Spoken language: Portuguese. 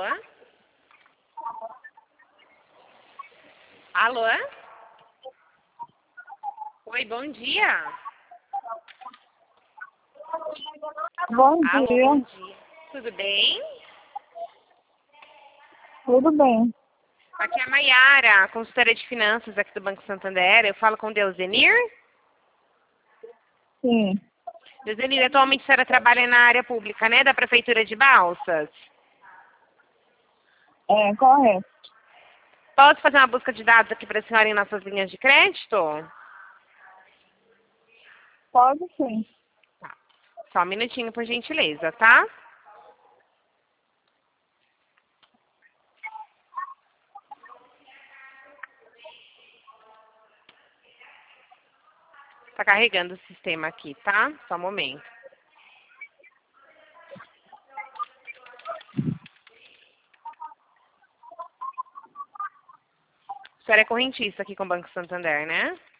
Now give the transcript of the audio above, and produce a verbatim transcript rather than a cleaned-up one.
Alô? Alô? Oi, bom dia. Bom Alô, dia. bom dia. Tudo bem? Tudo bem? Aqui é a Maiara, consultora de finanças aqui do Banco Santander. Eu falo com o Deusenir. Sim. Deusenir, atualmente a senhora trabalha na área pública, né? Da Prefeitura de Balsas. É, correto. Posso fazer uma busca de dados aqui para a senhora em nossas linhas de crédito? Pode sim. Tá. Só um minutinho, por gentileza, tá? Tá carregando o sistema aqui, tá? Só um momento. A senhora é correntista aqui com o Banco Santander, né?